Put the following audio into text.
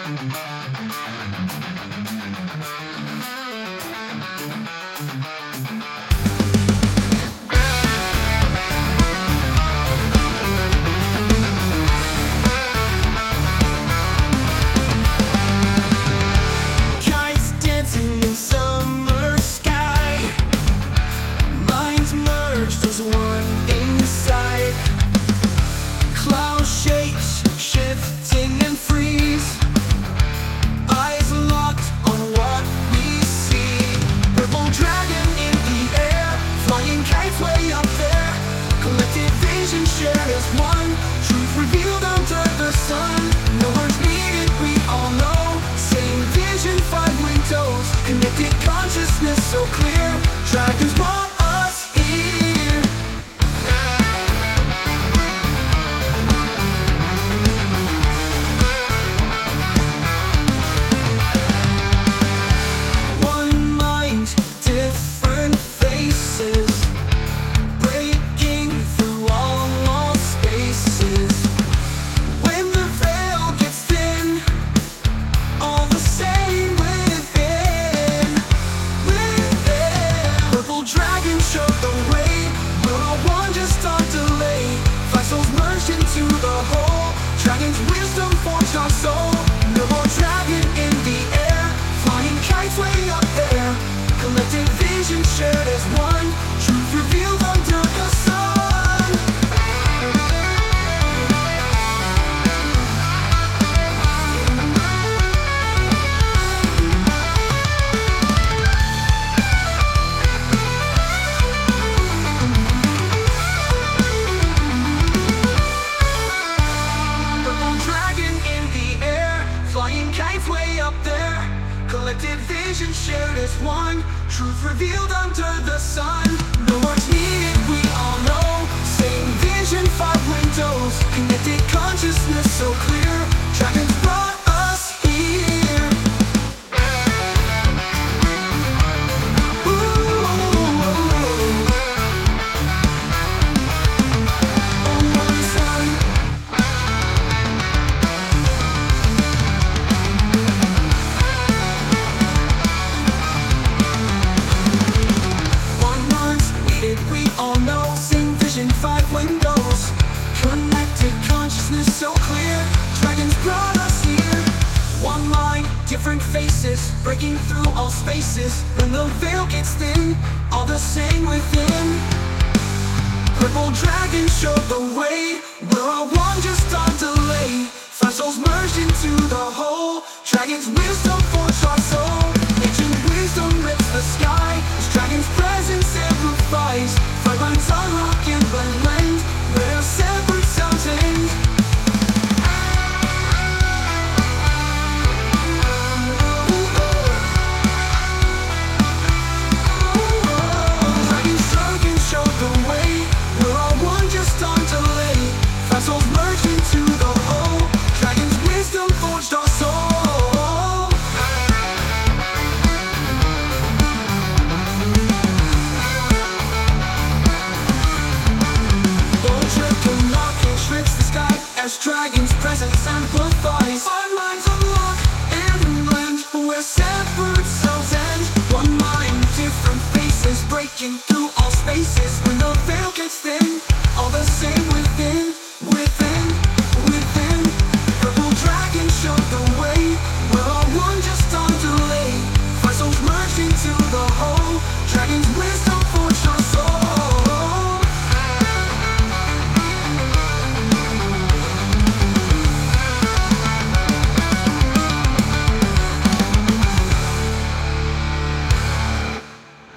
Kites dancing in summer sky, minds merged as one inside. Cloud shapes shifting and freeze, eyes locked on what we see. Purple dragon in the air, flying kites way up there. Collective vision shared as one, truth revealed under the sun. No words needed, we all know. Same vision, five windows, connected consciousness so clear. Dragons brought us here. One mind, different faces, breaking through all lost spaces. When the veil gets thin, all the same within. Purple dragon showed the way, we're all one just on delay. Five souls merged into the whole, dragon's wisdom forged our soul. No more dragon in the air, flying kites way up there. Collective vision shared as one, truth revealed under the sun. Purple dragon in the air, flying kites way up there. Collective vision shared as one, truth revealed under the sun. No words needed, we all know. Same vision, five windows, connected consciousness so clear. Dragons brought us here. On one side, one month needed, we all know. Same vision, five windows, connected consciousness so clear. Dragons brought us here. One line, different faces, breaking through all spaces. When the veil gets thin, all the same within. Purple dragon showed the way, we're all one just on delay. Five souls merged into the whole, dragon's wisdom forged our soul. Ancient wisdom rips the sky, as dragon's presence amplifies. Five minds unlock and blend, where separate sounds end. Dragon struck and showed the way, we're all one just on delay. Five souls merged into the whole, dragon's wisdom forged our soul. Lord Dragon knocking shreds the sky, as dragon's presence amplifies. Our minds unlock and blend, where separate selves end. One mind, different faces, breaking through all spaces. When the veil gets thin, all the same within. Purple dragon showed the way, we're all one just on delay. Five souls merged into the whole, dragon's wisdom